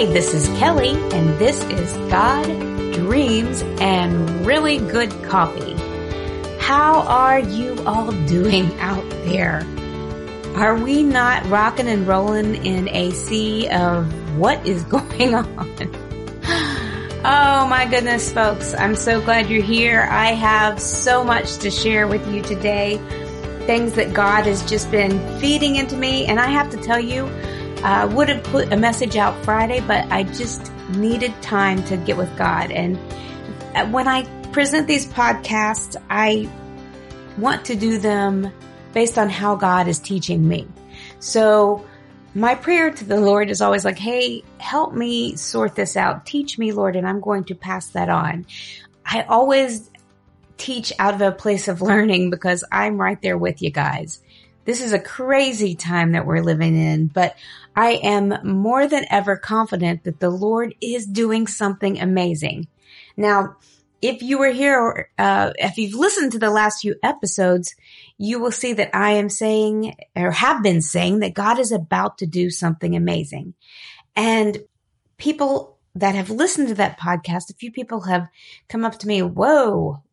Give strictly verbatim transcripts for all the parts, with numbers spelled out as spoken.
Hi, this is Kelly, and this is God, Dreams, and Really Good Coffee. How are you all doing out there? Are we not rocking and rolling in a sea of what is going on? Oh my goodness, folks. I'm so glad you're here. I have so much to share with you today. Things that God has just been feeding into me. And I have to tell you, I would have put a message out Friday, but I just needed time to get with God. And when I present these podcasts, I want to do them based on how God is teaching me. So my prayer to the Lord is always like, hey, help me sort this out. Teach me, Lord, and I'm going to pass that on. I always teach out of a place of learning because I'm right there with you guys. This is a crazy time that we're living in, but I am more than ever confident that the Lord is doing something amazing. Now, if you were here, uh, if you've listened to the last few episodes, you will see that I am saying, or have been saying, that God is about to do something amazing. And people that have listened to that podcast, a few people have come up to me, whoa,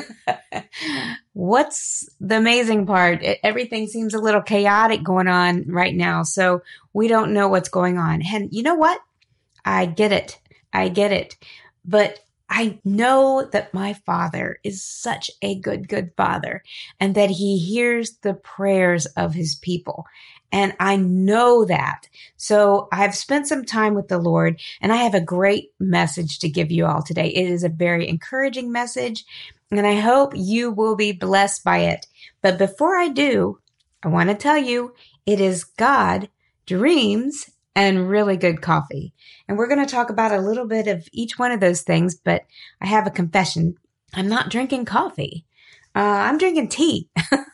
what's the amazing part? Everything seems a little chaotic going on right now. So we don't know what's going on. And you know what? I get it. I get it. But I know that my Father is such a good, good Father, and that He hears the prayers of His people. And I know that. So I've spent some time with the Lord, and I have a great message to give you all today. It is a very encouraging message, and I hope you will be blessed by it. But before I do, I want to tell you, it is God, Dreams, and Really Good Coffee. And we're going to talk about a little bit of each one of those things, but I have a confession. I'm not drinking coffee. Uh, I'm drinking tea.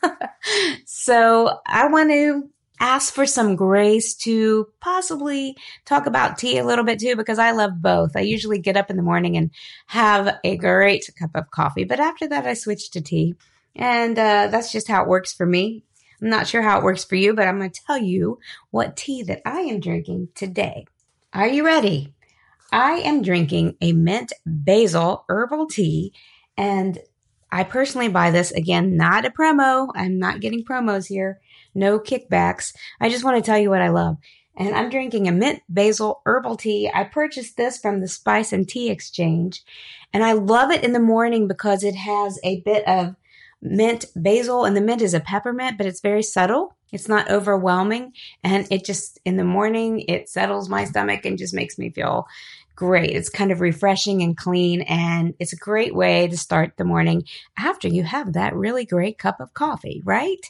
So I want to ask for some grace to possibly talk about tea a little bit too, because I love both. I usually get up in the morning and have a great cup of coffee, but after that I switch to tea. And uh, that's just how it works for me. I'm not sure how it works for you, but I'm going to tell you what tea that I am drinking today. Are you ready? I am drinking a mint basil herbal tea, and I personally buy this, again, not a promo. I'm not getting promos here. No kickbacks. I just want to tell you what I love. And I'm drinking a mint basil herbal tea. I purchased this from the Spice and Tea Exchange, and I love it in the morning because it has a bit of mint basil, and the mint is a peppermint, but it's very subtle. It's not overwhelming. And it just, in the morning, it settles my stomach and just makes me feel great. It's kind of refreshing and clean, and it's a great way to start the morning after you have that really great cup of coffee, right?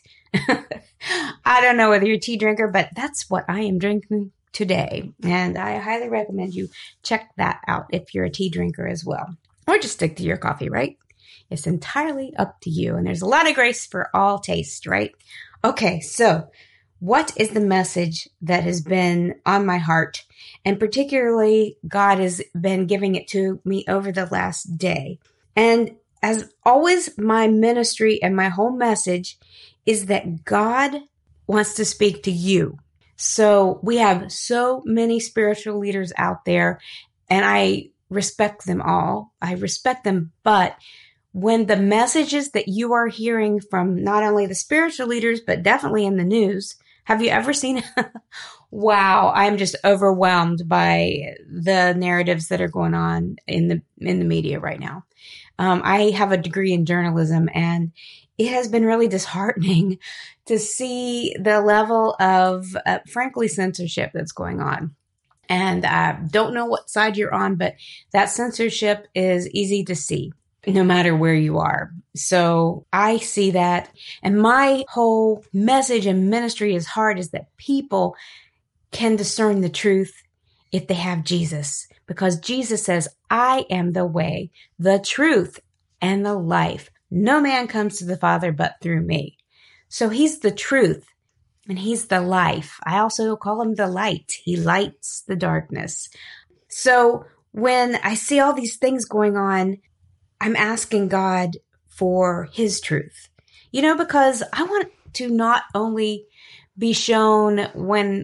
I don't know whether you're a tea drinker, but that's what I am drinking today. And I highly recommend you check that out if you're a tea drinker as well. Or just stick to your coffee, right? It's entirely up to you. And there's a lot of grace for all taste, right? Okay, so what is the message that has been on my heart? And particularly, God has been giving it to me over the last day. And as always, my ministry and my whole message is that God wants to speak to you. So we have so many spiritual leaders out there, and I respect them all. I respect them, but when the messages that you are hearing from not only the spiritual leaders, but definitely in the news, have you ever seen, wow, I'm just overwhelmed by the narratives that are going on in the, in the media right now. Um, I have a degree in journalism, and it has been really disheartening to see the level of, uh, frankly, censorship that's going on. And I don't know what side you're on, but that censorship is easy to see, no matter where you are. So I see that. And my whole message and ministry is hard is that people can discern the truth if they have Jesus. Because Jesus says, I am the way, the truth, and the life. No man comes to the Father but through me. So He's the truth, and He's the life. I also call Him the light. He lights the darkness. So when I see all these things going on, I'm asking God for His truth. You know, because I want to not only be shown when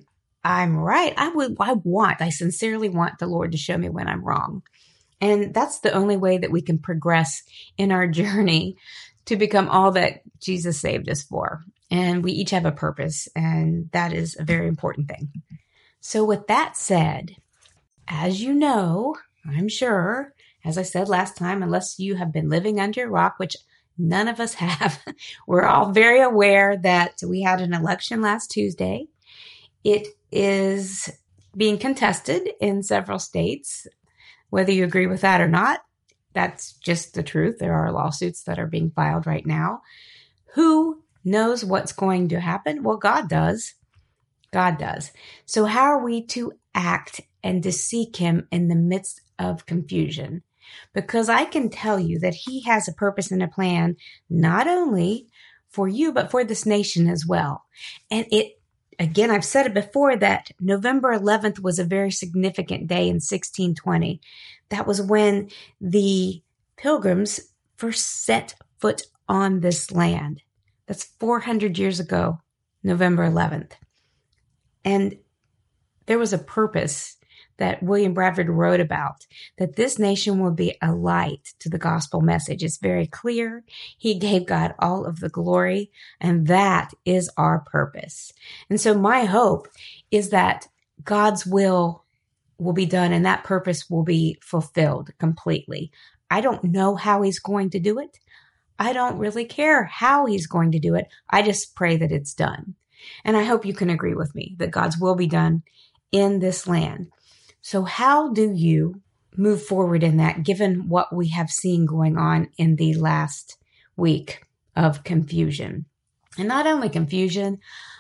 I'm right, I would, I want, I sincerely want the Lord to show me when I'm wrong. And that's the only way that we can progress in our journey to become all that Jesus saved us for. And we each have a purpose, and that is a very important thing. So with that said, as you know, I'm sure, as I said last time, unless you have been living under a rock, which none of us have, we're all very aware that we had an election last Tuesday. It is being contested in several states. Whether you agree with that or not, that's just the truth. There are lawsuits that are being filed right now. Who knows what's going to happen? Well, God does. God does. So how are we to act and to seek him in the midst of confusion? Because I can tell you that he has a purpose and a plan, not only for you, but for this nation as well. And it, again, I've said it before that November eleventh was a very significant day in sixteen twenty. That was when the Pilgrims first set foot on this land. That's four hundred years ago, November eleventh. And there was a purpose that William Bradford wrote about, that this nation will be a light to the gospel message. It's very clear. He gave God all of the glory, and that is our purpose. And so my hope is that God's will will be done and that purpose will be fulfilled completely. I don't know how he's going to do it. I don't really care how he's going to do it. I just pray that it's done. And I hope you can agree with me that God's will be done in this land. So how do you move forward in that, given what we have seen going on in the last week of confusion? And not only confusion,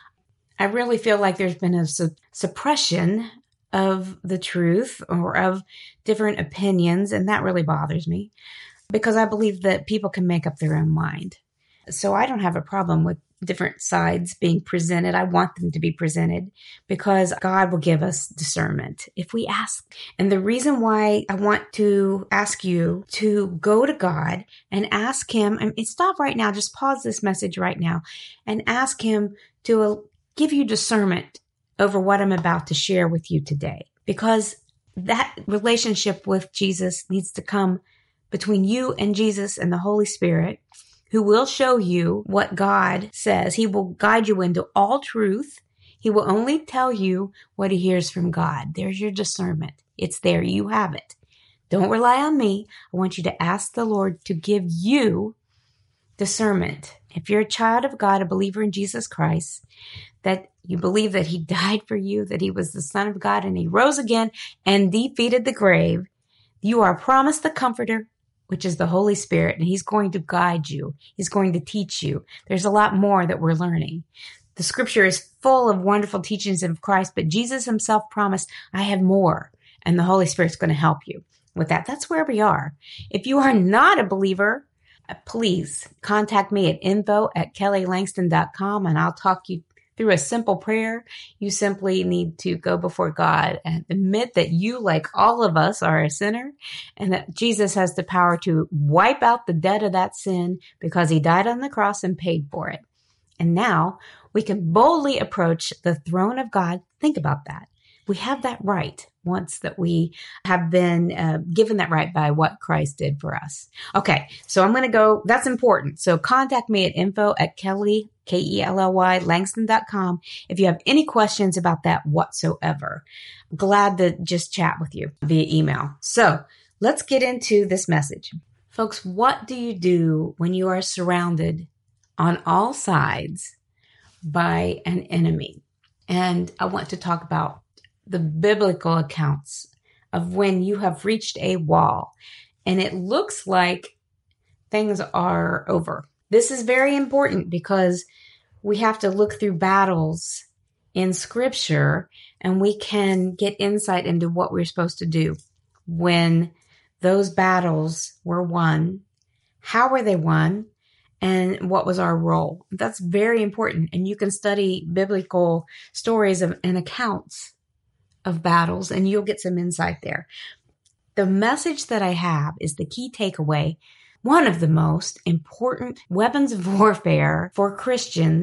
I really feel like there's been a su- suppression of the truth or of different opinions, and that really bothers me because I believe that people can make up their own mind. So I don't have a problem with different sides being presented. I want them to be presented because God will give us discernment if we ask. And the reason why I want to ask you to go to God and ask him, I mean, stop right now, just pause this message right now and ask him to give you discernment over what I'm about to share with you today, because that relationship with Jesus needs to come between you and Jesus and the Holy Spirit, who will show you what God says. He will guide you into all truth. He will only tell you what he hears from God. There's your discernment. It's there. You have it. Don't rely on me. I want you to ask the Lord to give you discernment. If you're a child of God, a believer in Jesus Christ, that you believe that he died for you, that he was the Son of God, and he rose again and defeated the grave, you are promised the Comforter, which is the Holy Spirit, and he's going to guide you. He's going to teach you. There's a lot more that we're learning. The scripture is full of wonderful teachings of Christ, but Jesus himself promised, I have more, and the Holy Spirit's going to help you with that. That's where we are. If you are not a believer, please contact me at info at kelly langston dot com, and I'll talk you through a simple prayer. You simply need to go before God and admit that you, like all of us, are a sinner and that Jesus has the power to wipe out the debt of that sin because he died on the cross and paid for it. And now we can boldly approach the throne of God. Think about that. We have that right once that we have been uh, given that right by what Christ did for us. Okay, so I'm going to go. That's important. So contact me at info at Kelly, K E L L Y, Langston dot com if you have any questions about that whatsoever. Glad to just chat with you via email. So let's get into this message. Folks, what do you do when you are surrounded on all sides by an enemy? And I want to talk about the biblical accounts of when you have reached a wall and it looks like things are over. This is very important because we have to look through battles in scripture and we can get insight into what we're supposed to do when those battles were won. How were they won? And what was our role? That's very important. And you can study biblical stories of, and accounts of battles, and you'll get some insight there. The message that I have is the key takeaway. One of the most important weapons of warfare for Christians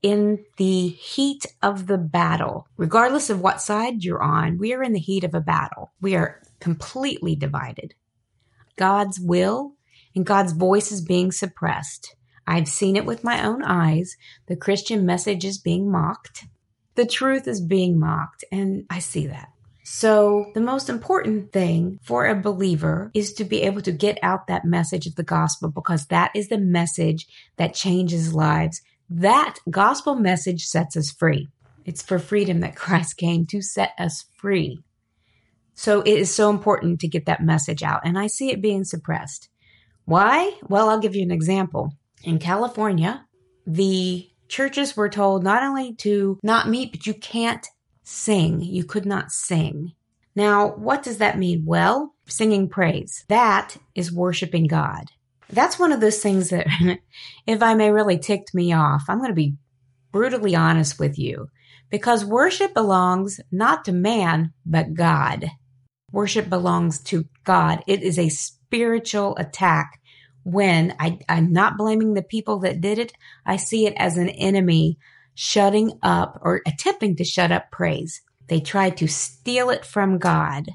in the heat of the battle. Regardless of what side you're on, we are in the heat of a battle. We are completely divided. God's will and God's voice is being suppressed. I've seen it with my own eyes. The Christian message is being mocked. The truth is being mocked, and I see that. So the most important thing for a believer is to be able to get out that message of the gospel, because that is the message that changes lives. That gospel message sets us free. It's for freedom that Christ came, to set us free. So it is so important to get that message out, and I see it being suppressed. Why? Well, I'll give you an example. In California, the churches were told not only to not meet, but you can't sing. You could not sing. Now, what does that mean? Well, singing praise. That is worshiping God. That's one of those things that, if I may, really ticked me off. I'm going to be brutally honest with you, because worship belongs not to man, but God. Worship belongs to God. It is a spiritual attack. When I, I'm not blaming the people that did it, I see it as an enemy shutting up or attempting to shut up praise. They tried to steal it from God.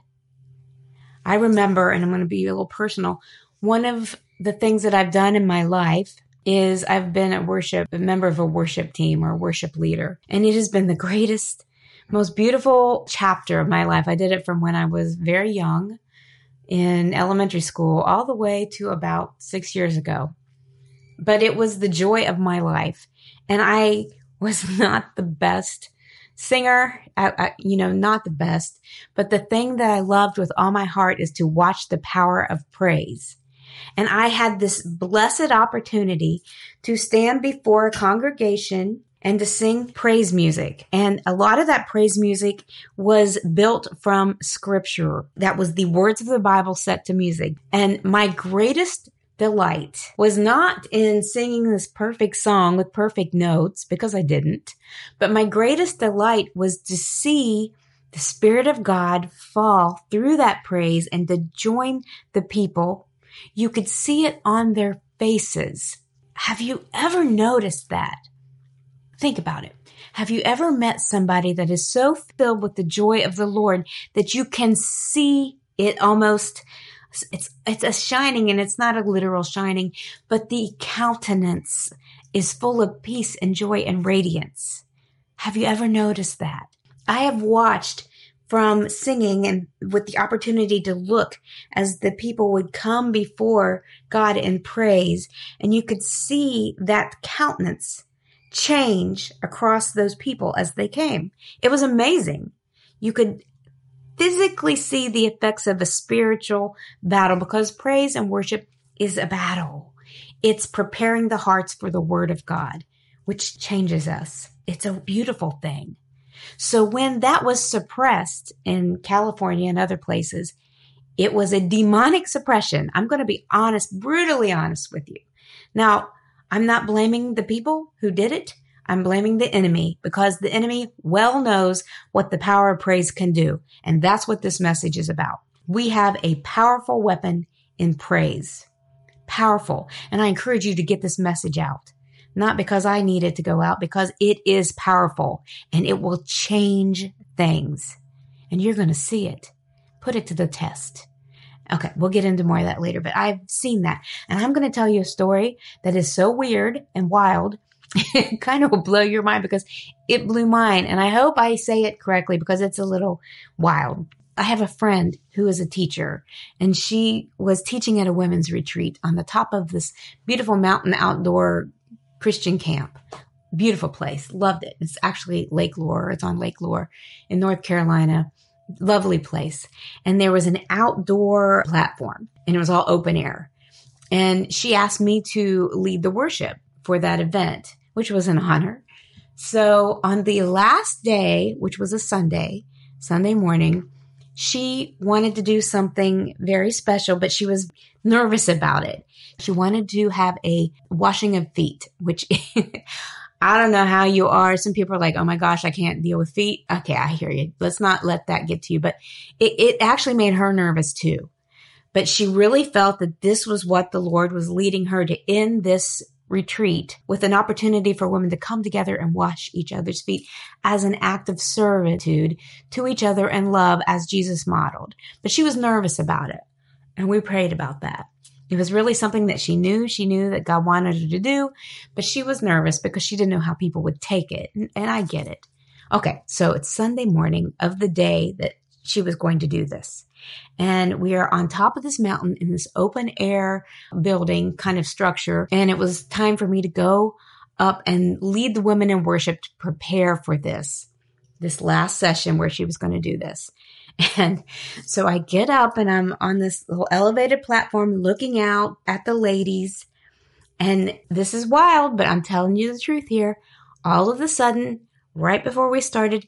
I remember, and I'm going to be a little personal, one of the things that I've done in my life is I've been a worship, a member of a worship team or a worship leader. And it has been the greatest, most beautiful chapter of my life. I did it from when I was very young in elementary school all the way to about six years ago. But it was the joy of my life. And I was not the best singer, I, I, you know, not the best. But the thing that I loved with all my heart is to watch the power of praise. And I had this blessed opportunity to stand before a congregation and to sing praise music. And a lot of that praise music was built from scripture. That was the words of the Bible set to music. And my greatest delight was not in singing this perfect song with perfect notes, because I didn't, but my greatest delight was to see the Spirit of God fall through that praise and to join the people. You could see it on their faces. Have you ever noticed that? Think about it. Have you ever met somebody that is so filled with the joy of the Lord that you can see it almost, it's, it's a shining, and it's not a literal shining, but the countenance is full of peace and joy and radiance. Have you ever noticed that? I have watched from singing and with the opportunity to look as the people would come before God in praise, and you could see that countenance change across those people as they came. It was amazing. You could physically see the effects of a spiritual battle, because praise and worship is a battle. It's preparing the hearts for the word of God, which changes us. It's a beautiful thing. So when that was suppressed in California and other places, it was a demonic suppression. I'm going to be honest, brutally honest with you. Now, I'm not blaming the people who did it. I'm blaming the enemy, because the enemy well knows what the power of praise can do. And that's what this message is about. We have a powerful weapon in praise. Powerful. And I encourage you to get this message out. Not because I need it to go out, because it is powerful and it will change things. And you're going to see it. Put it to the test. Okay, we'll get into more of that later, but I've seen that. And I'm going to tell you a story that is so weird and wild. It kind of will blow your mind, because it blew mine. And I hope I say it correctly, because it's a little wild. I have a friend who is a teacher, and she was teaching at a women's retreat on the top of this beautiful mountain outdoor Christian camp. Beautiful place. Loved it. It's actually Lake Lure. It's on Lake Lure in North Carolina. Lovely place. And there was an outdoor platform, and it was all open air. And she asked me to lead the worship for that event, which was an honor. So on the last day, which was a Sunday, Sunday morning, she wanted to do something very special, but she was nervous about it. She wanted to have a washing of feet, which I don't know how you are. Some people are like, oh my gosh, I can't deal with feet. Okay, I hear you. Let's not let that get to you. But it, it actually made her nervous too. But she really felt that this was what the Lord was leading her to in this retreat with an opportunity for women to come together and wash each other's feet as an act of servitude to each other and love as Jesus modeled. But she was nervous about it. And we prayed about that. It was really something that she knew. She knew that God wanted her to do, but she was nervous because she didn't know how people would take it. And, and I get it. Okay, so it's Sunday morning of the day that she was going to do this. And we are on top of this mountain in this open air building kind of structure. And it was time for me to go up and lead the women in worship to prepare for this, this last session where she was going to do this. And so I get up and I'm on this little elevated platform looking out at the ladies. And this is wild, but I'm telling you the truth here. All of a sudden, right before we started,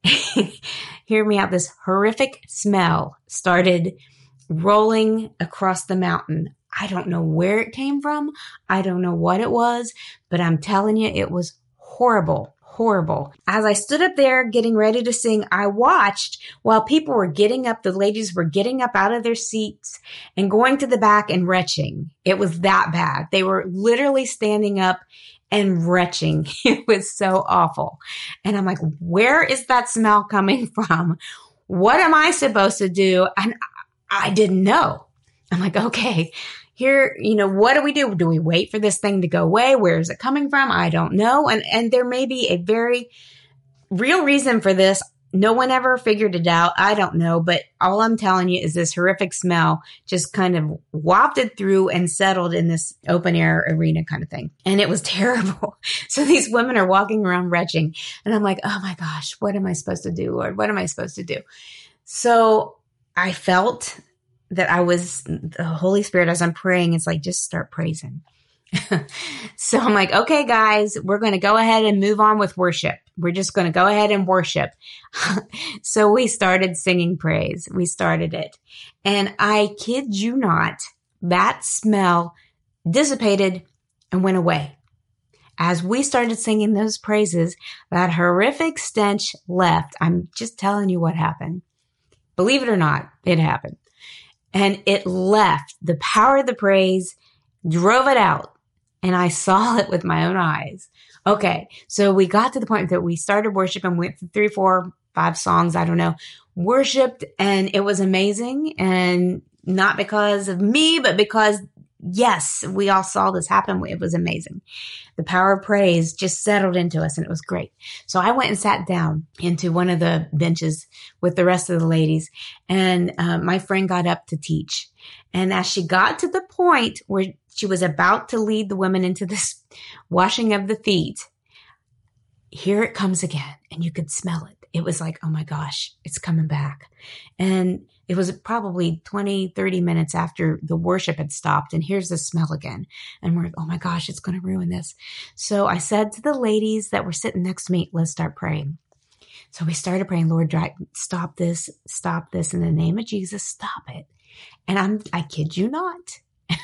hear me out, this horrific smell started rolling across the mountain. I don't know where it came from. I don't know what it was, but I'm telling you, it was horrible, horrible. As I stood up there getting ready to sing, I watched while people were getting up, the ladies were getting up out of their seats and going to the back and retching. It was that bad. They were literally standing up and retching. It was so awful. And I'm like, where is that smell coming from? What am I supposed to do? And I didn't know. I'm like, okay, here, you know, what do we do? Do we wait for this thing to go away? Where is it coming from? I don't know. And, and there may be a very real reason for this. No one ever figured it out. I don't know. But all I'm telling you is this horrific smell just kind of wafted through and settled in this open air arena kind of thing. And it was terrible. So these women are walking around retching. And I'm like, oh my gosh, what am I supposed to do, Lord? What am I supposed to do? So I felt that I was, the Holy Spirit, as I'm praying, it's like, just start praising. So I'm like, okay, guys, we're going to go ahead and move on with worship. We're just going to go ahead and worship. So we started singing praise. We started it. And I kid you not, that smell dissipated and went away. As we started singing those praises, that horrific stench left. I'm just telling you what happened. Believe it or not, it happened. And it left. The power of the praise drove it out. And I saw it with my own eyes. Okay, so we got to the point that we started worship and went through three, four, five songs, I don't know, worshiped, and it was amazing. And not because of me, but because, yes, we all saw this happen. It was amazing. The power of praise just settled into us, and it was great. So I went and sat down into one of the benches with the rest of the ladies, and uh, my friend got up to teach. And as she got to the point where she was about to lead the women into this washing of the feet, here it comes again, and you could smell it. It was like, oh my gosh, it's coming back. And it was probably twenty, thirty minutes after the worship had stopped, and here's the smell again. And we're, oh my gosh, it's going to ruin this. So I said to the ladies that were sitting next to me, let's start praying. So we started praying, Lord, stop this, stop this in the name of Jesus, stop it. And I'm, I kid you not,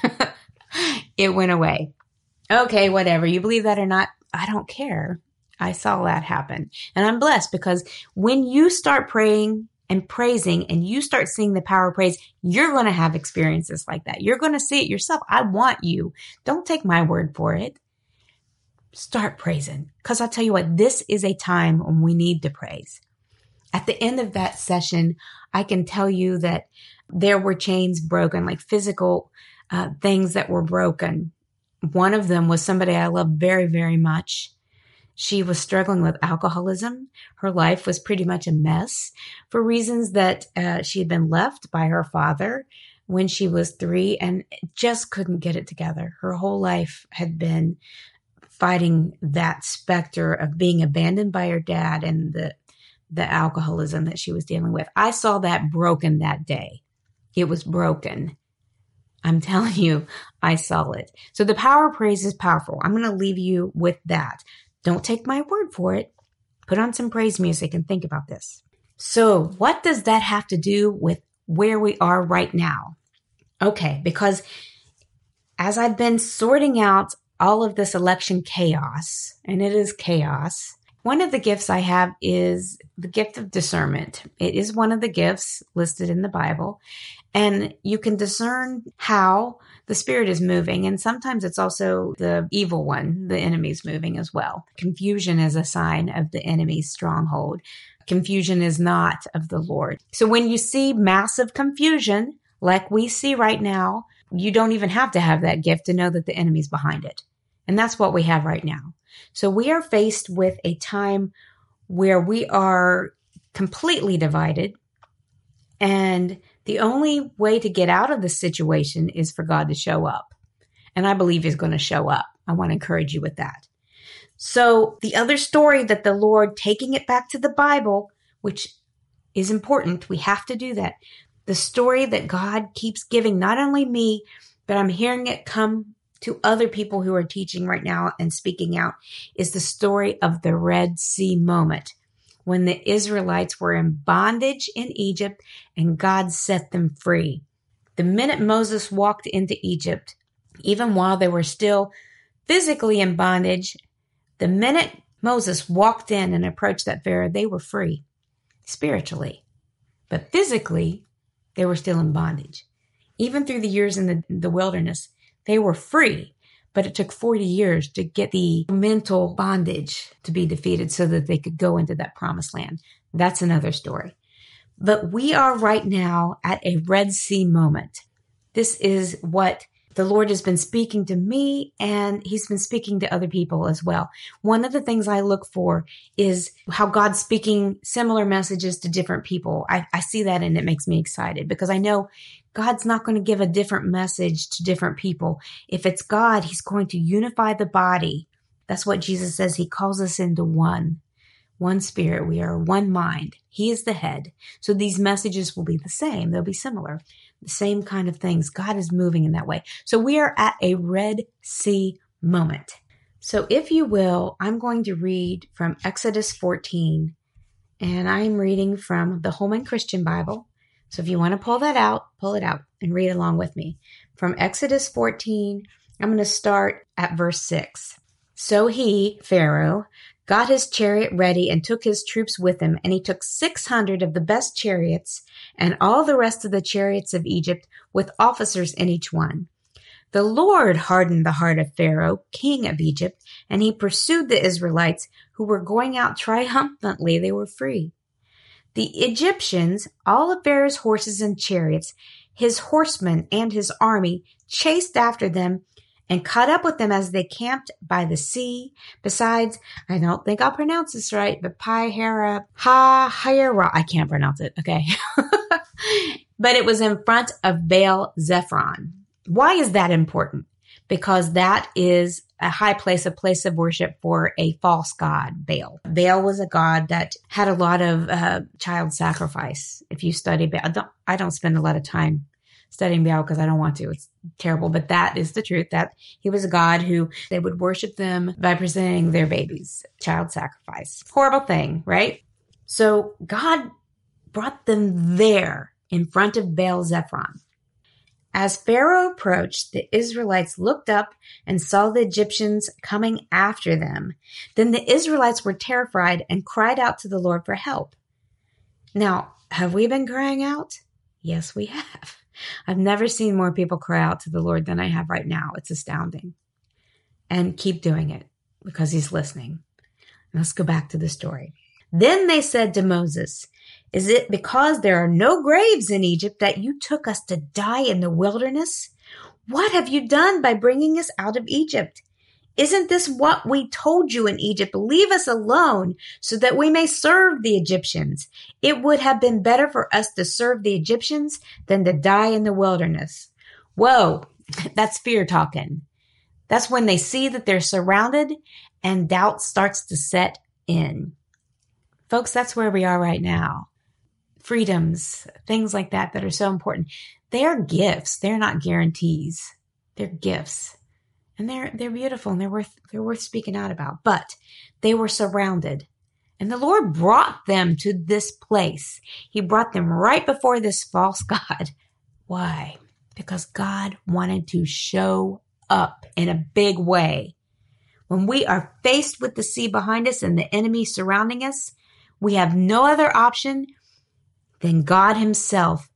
it went away. Okay, whatever. You believe that or not, I don't care. I saw that happen. And I'm blessed because when you start praying and praising and you start seeing the power of praise, you're going to have experiences like that. You're going to see it yourself. I want you. Don't take my word for it. Start praising. Because I'll tell you what, this is a time when we need to praise. At the end of that session, I can tell you that there were chains broken, like physical uh, things that were broken. One of them was somebody I love very, very much. She was struggling with alcoholism. Her life was pretty much a mess for reasons that uh, she had been left by her father when she was three and just couldn't get it together. Her whole life had been fighting that specter of being abandoned by her dad and the the alcoholism that she was dealing with. I saw that broken that day. It was broken. I'm telling you, I saw it. So the power of praise is powerful. I'm going to leave you with that. Don't take my word for it. Put on some praise music and think about this. So what does that have to do with where we are right now? Okay, because as I've been sorting out all of this election chaos, and it is chaos, one of the gifts I have is the gift of discernment. It is one of the gifts listed in the Bible. And you can discern how the Spirit is moving. And sometimes it's also the evil one, the enemy's moving as well. Confusion is a sign of the enemy's stronghold. Confusion is not of the Lord. So when you see massive confusion, like we see right now, you don't even have to have that gift to know that the enemy's behind it. And that's what we have right now. So we are faced with a time where we are completely divided. And the only way to get out of this situation is for God to show up. And I believe He's going to show up. I want to encourage you with that. So the other story that the Lord, taking it back to the Bible, which is important, we have to do that. The story that God keeps giving, not only me, but I'm hearing it come to other people who are teaching right now and speaking out, is the story of the Red Sea moment, when the Israelites were in bondage in Egypt and God set them free. The minute Moses walked into Egypt, even while they were still physically in bondage, the minute Moses walked in and approached that Pharaoh, they were free spiritually. But physically, they were still in bondage. Even through the years in the, the wilderness, they were free. But it took forty years to get the mental bondage to be defeated so that they could go into that promised land. That's another story. But we are right now at a Red Sea moment. This is what the Lord has been speaking to me, and He's been speaking to other people as well. One of the things I look for is how God's speaking similar messages to different people. I, I see that, and it makes me excited because I know God's not going to give a different message to different people. If it's God, He's going to unify the body. That's what Jesus says. He calls us into one, one spirit. We are one mind. He is the head. So these messages will be the same. They'll be similar. The same kind of things. God is moving in that way. So we are at a Red Sea moment. So if you will, I'm going to read from Exodus fourteen, and I'm reading from the Holman Christian Bible. So if you want to pull that out, pull it out and read along with me. From Exodus fourteen, I'm going to start at verse six. So he, Pharaoh, got his chariot ready and took his troops with him, and he took six hundred of the best chariots and all the rest of the chariots of Egypt with officers in each one. The Lord hardened the heart of Pharaoh, king of Egypt, and he pursued the Israelites who were going out triumphantly. They were free. The Egyptians, all of Pharaoh's horses and chariots, his horsemen and his army, chased after them and caught up with them as they camped by the sea. Besides, I don't think I'll pronounce this right, but Pi-hera, Ha-hira, I can't pronounce it, okay. But it was in front of Baal Zephron. Why is that important? Because that is a high place, a place of worship for a false god, Baal. Baal was a god that had a lot of uh, child sacrifice. If you study Baal, I don't, I don't spend a lot of time studying Baal because I don't want to. It's terrible, but that is the truth, that he was a god who they would worship them by presenting their babies, child sacrifice. Horrible thing, right? So God brought them there in front of Baal Zephron. As Pharaoh approached, the Israelites looked up and saw the Egyptians coming after them. Then the Israelites were terrified and cried out to the Lord for help. Now, have we been crying out? Yes, we have. I've never seen more people cry out to the Lord than I have right now. It's astounding. And keep doing it because He's listening. Let's go back to the story. Then they said to Moses, "Is it because there are no graves in Egypt that you took us to die in the wilderness? What have you done by bringing us out of Egypt? Isn't this what we told you in Egypt? Leave us alone so that we may serve the Egyptians. It would have been better for us to serve the Egyptians than to die in the wilderness." Whoa, that's fear talking. That's when they see that they're surrounded and doubt starts to set in. Folks, that's where we are right now. Freedoms, things like that that are so important. They are gifts. They're not guarantees. They're gifts. And they're they're beautiful and they're worth they're worth speaking out about. But they were surrounded. And the Lord brought them to this place. He brought them right before this false god. Why? Because God wanted to show up in a big way. When we are faced with the sea behind us and the enemy surrounding us, we have no other option than God Himself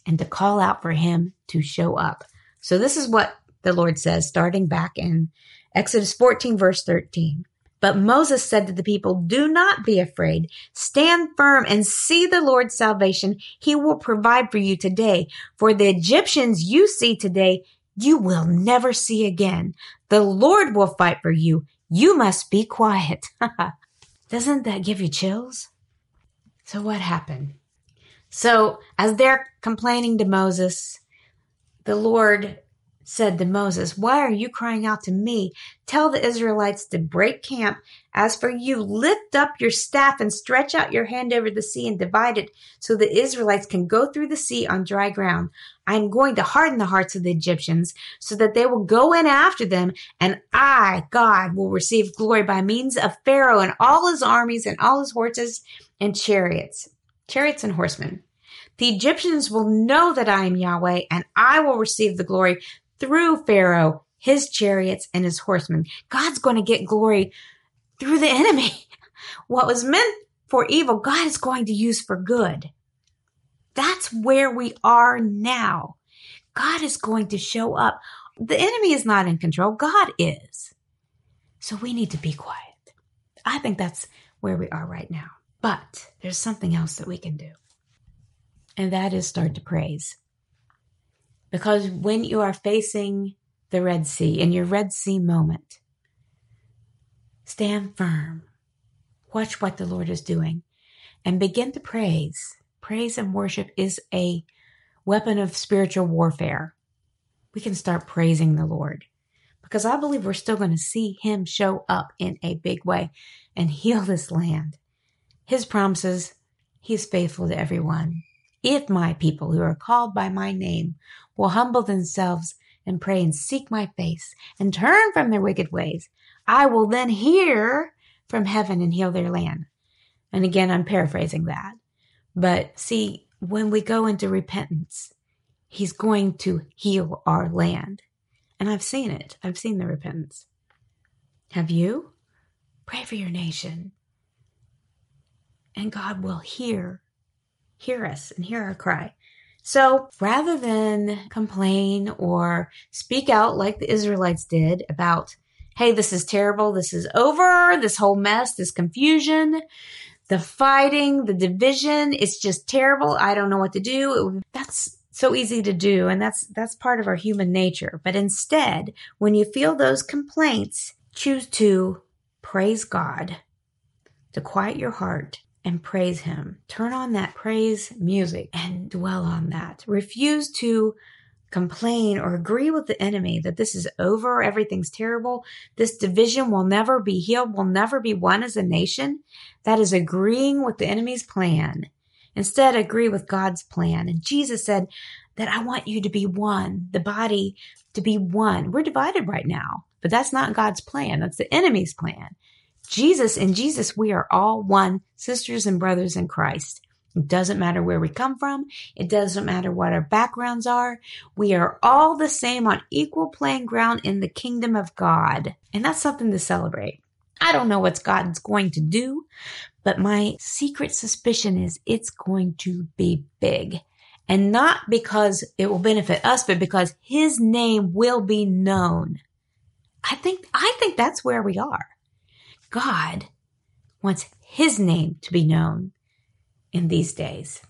and to call out for him to show up. So this is what the Lord says, starting back in Exodus fourteen, verse thirteen. But Moses said to the people, do not be afraid. Stand firm and see the Lord's salvation. He will provide for you today. For the Egyptians you see today, you will never see again. The Lord will fight for you. You must be quiet. Doesn't that give you chills? So what happened? So as they're complaining to Moses, the Lord said to Moses, why are you crying out to me? Tell the Israelites to break camp. As for you, lift up your staff and stretch out your hand over the sea and divide it so the Israelites can go through the sea on dry ground. I am going to harden the hearts of the Egyptians so that they will go in after them, and I, God, will receive glory by means of Pharaoh and all his armies and all his horses and chariots, chariots and horsemen. The Egyptians will know that I am Yahweh, and I will receive the glory through Pharaoh, his chariots, and his horsemen. God's going to get glory through the enemy. What was meant for evil, God is going to use for good. That's where we are now. God is going to show up. The enemy is not in control. God is. So we need to be quiet. I think that's where we are right now. But there's something else that we can do. And that is start to praise. Because when you are facing the Red Sea, in your Red Sea moment, stand firm. Watch what the Lord is doing and begin to praise. Praise and worship is a weapon of spiritual warfare. We can start praising the Lord because I believe we're still going to see him show up in a big way and heal this land. His promises, he is faithful to everyone. If my people who are called by my name will humble themselves and pray and seek my face and turn from their wicked ways, I will then hear from heaven and heal their land. And again, I'm paraphrasing that. But see, when we go into repentance, he's going to heal our land. And I've seen it. I've seen the repentance. Have you? Pray for your nation. And God will hear Hear us and hear our cry. So rather than complain or speak out like the Israelites did about, hey, this is terrible, this is over, this whole mess, this confusion, the fighting, the division, it's just terrible, I don't know what to do. That's so easy to do, and that's that's part of our human nature. But instead, when you feel those complaints, choose to praise God, to quiet your heart, and praise him. Turn on that praise music and dwell on that. Refuse to complain or agree with the enemy that this is over, everything's terrible, this division will never be healed, will never be won as a nation. That is agreeing with the enemy's plan. Instead, agree with God's plan. And Jesus said that I want you to be one, the body to be one. We're divided right now, but that's not God's plan. That's the enemy's plan. Jesus, in Jesus, we are all one, sisters and brothers in Christ. It doesn't matter where we come from. It doesn't matter what our backgrounds are. We are all the same on equal playing ground in the kingdom of God. And that's something to celebrate. I don't know what God's going to do, but my secret suspicion is it's going to be big. And not because it will benefit us, but because his name will be known. I think, I think that's where we are. God wants his name to be known in these days.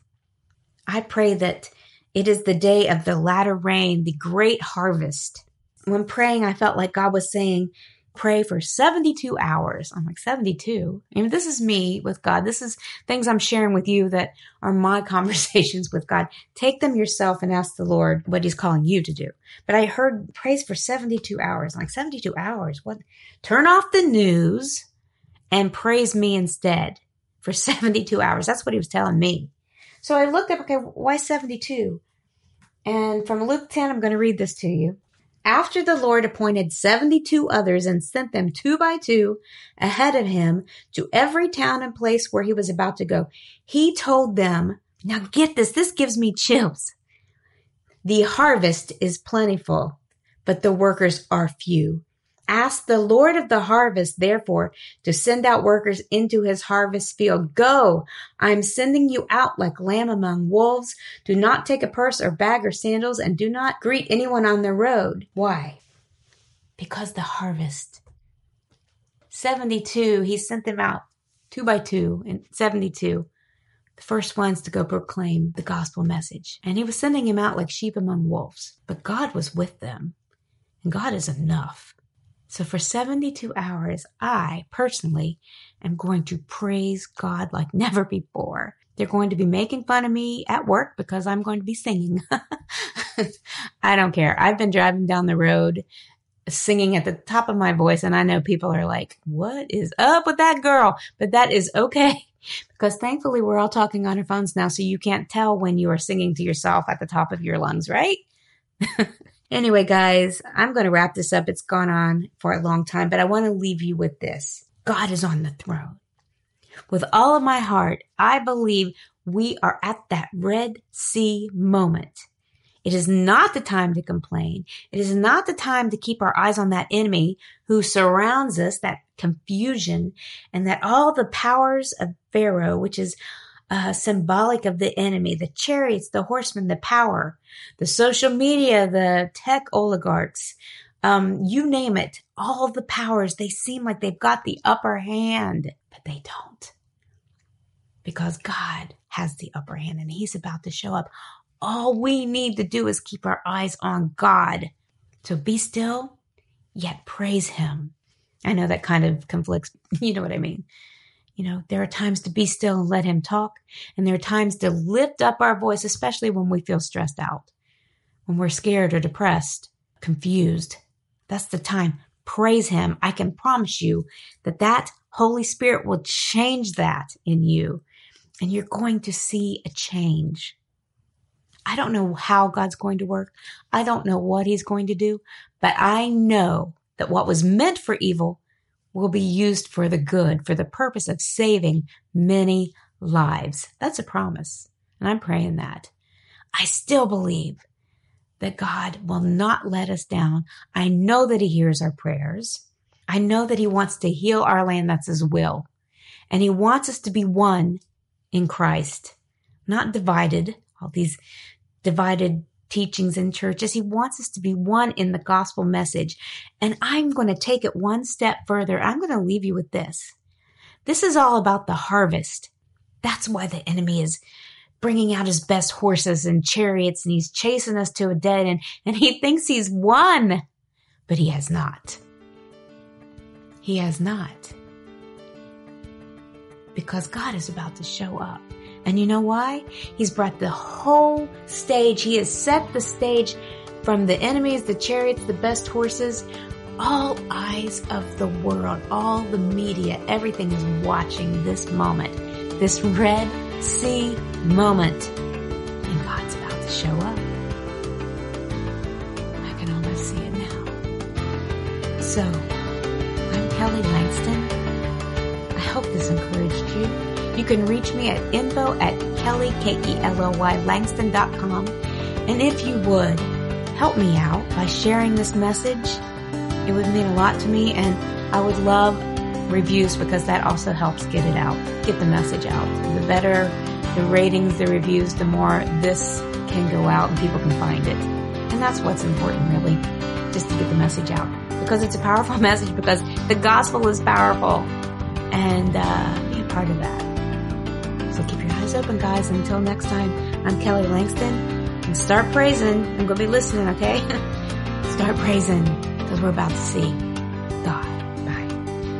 I pray that it is the day of the latter rain, the great harvest. When praying, I felt like God was saying, pray for seventy-two hours. I'm like, seventy-two? I mean, this is me with God. This is things I'm sharing with you that are my conversations with God. Take them yourself and ask the Lord what he's calling you to do. But I heard praise for seventy-two hours. I'm like, seventy-two hours? What? Turn off the news and praise me instead for seventy-two hours. That's what he was telling me. So I looked up, okay, why seventy-two? And from Luke ten, I'm going to read this to you. After the Lord appointed seventy-two others and sent them two by two ahead of him to every town and place where he was about to go, he told them, now get this, this gives me chills. The harvest is plentiful, but the workers are few. Ask the Lord of the harvest, therefore, to send out workers into his harvest field. Go, I'm sending you out like lamb among wolves. Do not take a purse or bag or sandals, and do not greet anyone on the road. Why? Because the harvest. seventy-two, he sent them out two by two, and seventy-two. The first ones to go proclaim the gospel message. And he was sending them out like sheep among wolves. But God was with them, and God is enough. So for seventy-two hours, I personally am going to praise God like never before. They're going to be making fun of me at work because I'm going to be singing. I don't care. I've been driving down the road singing at the top of my voice, and I know people are like, what is up with that girl? But that is okay, because thankfully we're all talking on our phones now, so you can't tell when you are singing to yourself at the top of your lungs, right? Anyway, guys, I'm going to wrap this up. It's gone on for a long time, but I want to leave you with this. God is on the throne. With all of my heart, I believe we are at that Red Sea moment. It is not the time to complain. It is not the time to keep our eyes on that enemy who surrounds us, that confusion, and that all the powers of Pharaoh, which is Uh, symbolic of the enemy, the chariots, the horsemen, the power, the social media, the tech oligarchs, um, you name it, all the powers, they seem like they've got the upper hand, but they don't. Because God has the upper hand and he's about to show up. All we need to do is keep our eyes on God. So be still, yet praise him. I know that kind of conflicts, you know what I mean. You know, there are times to be still and let him talk. And there are times to lift up our voice, especially when we feel stressed out, when we're scared or depressed, confused. That's the time. Praise him. I can promise you that that Holy Spirit will change that in you. And you're going to see a change. I don't know how God's going to work. I don't know what he's going to do. But I know that what was meant for evil will be used for the good, for the purpose of saving many lives. That's a promise. And I'm praying that. I still believe that God will not let us down. I know that he hears our prayers. I know that he wants to heal our land. That's his will. And he wants us to be one in Christ, not divided, all these divided teachings in churches. He wants us to be one in the gospel message. And I'm going to take it one step further. I'm going to leave you with this. This is all about the harvest. That's why the enemy is bringing out his best horses and chariots, and he's chasing us to a dead end, and he thinks he's won, but he has not. He has not. Because God is about to show up. And you know why? He's brought the whole stage. He has set the stage from the enemies, the chariots, the best horses. All eyes of the world, all the media, everything is watching this moment, this Red Sea moment. And God's about to show up. I can almost see it now. So, I'm Kelly Langston. I hope this encouraged you. You can reach me at info at Kelly, K E L O Y, Langston dot com. And if you would, help me out by sharing this message. It would mean a lot to me, and I would love reviews because that also helps get it out, get the message out. The better the ratings, the reviews, the more this can go out and people can find it. And that's what's important, really, just to get the message out. Because it's a powerful message, because the gospel is powerful, and uh, be a part of that. So keep your eyes open, guys. Until next time, I'm Kelly Langston. And start praising. I'm going to be listening, okay? Start praising, because we're about to see God. Bye.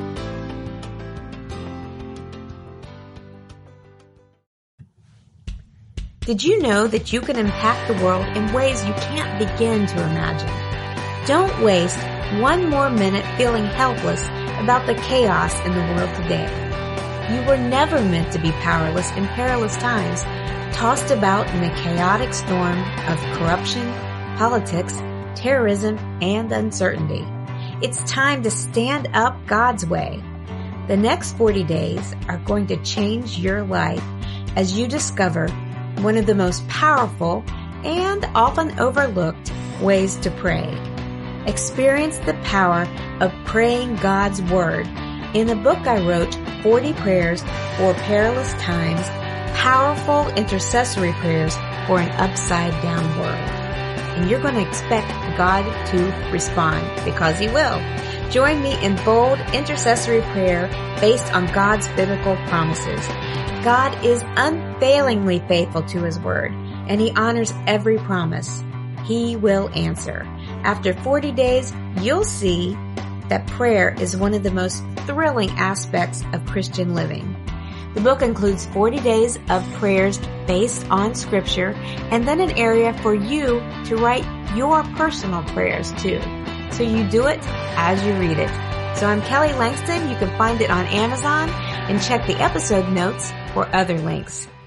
Did you know that you can impact the world in ways you can't begin to imagine? Don't waste one more minute feeling helpless about the chaos in the world today. You were never meant to be powerless in perilous times, tossed about in a chaotic storm of corruption, politics, terrorism, and uncertainty. It's time to stand up God's way. The next forty days are going to change your life as you discover one of the most powerful and often overlooked ways to pray. experience the power of praying God's Word in the book I wrote, forty Prayers for Perilous Times, Powerful Intercessory Prayers for an Upside Down World. And you're going to expect God to respond, because He will. Join me in bold intercessory prayer based on God's biblical promises. God is unfailingly faithful to His Word, and He honors every promise. He will answer. After forty days, you'll see that prayer is one of the most thrilling aspects of Christian living. The book includes forty days of prayers based on Scripture, and then an area for you to write your personal prayers too. So you do it as you read it. So I'm Kelly Langston. You can find it on Amazon and check the episode notes for other links.